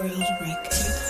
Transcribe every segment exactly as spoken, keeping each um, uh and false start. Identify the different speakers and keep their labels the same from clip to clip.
Speaker 1: World Records.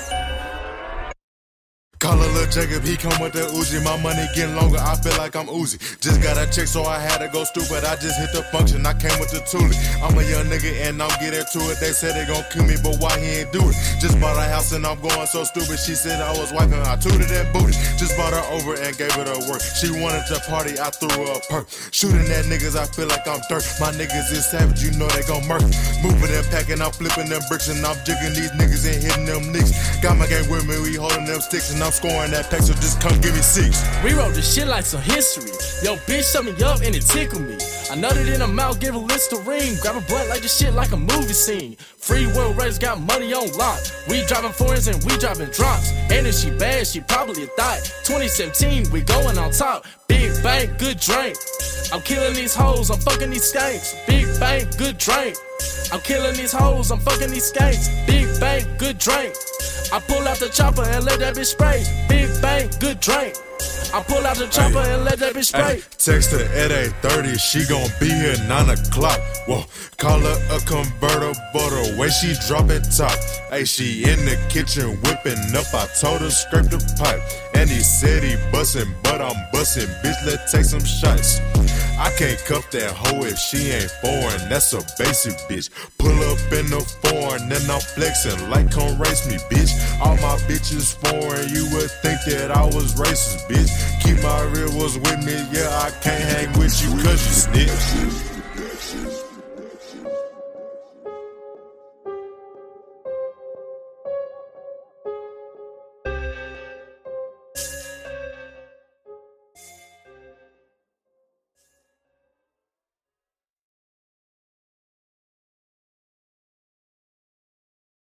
Speaker 2: Call a Lil Jacob, he come with the Uzi. My money getting longer, I feel like I'm Uzi. Just got a check, so I had to go stupid. I just hit the function, I came with the toolie. I'm a young nigga and I'm getting to it. They said they gon' kill me, but why he ain't do it? Just bought a house and I'm going so stupid. She said I was wiping, I tooted that booty. Just bought her over and gave her the work. She wanted to party, I threw her a perk. Shooting at niggas, I feel like I'm dirt. My niggas is savage, you know they gon' murk. Moving and packing, I'm flipping them bricks and I'm jigging these niggas and hitting them nicks. Got my gang with me, we holding them sticks and I'm scoring that pack, so just come give me six.
Speaker 3: We wrote this shit like some history. Yo, bitch, shut me up and it tickled me. I nutted in her mouth, give a Listerine. Grab a blunt like this shit like a movie scene. Free Will Race got money on lock. We driving foreigns and we driving drops. And if she bad, she probably a thought. twenty seventeen, we going on top. Big bang, good drink. I'm killing these hoes, I'm fucking these skanks. Big bang, good drink. I'm killing these hoes, I'm fucking these skanks. Big bang, good drink. I pull out the chopper and let that bitch spray. Big bang, good drink. I pull out the chopper ay, and let that bitch spray.
Speaker 2: Text her at eight thirty, she gon' be here nine o'clock. Whoa, call her a convertible, the way she drop it top. Hey, she in the kitchen whipping up, I told her scrape the pipe. And he said he bustin', but I'm bustin', bitch, let's take some shots. I can't cuff that hoe if she ain't foreign, that's a basic bitch. Pull up in the foreign, then I'm flexing like come race me, bitch. All my bitches foreign, you would think that I was racist, bitch. Keep my real ones with me, yeah, I can't hang with you cause you snitch.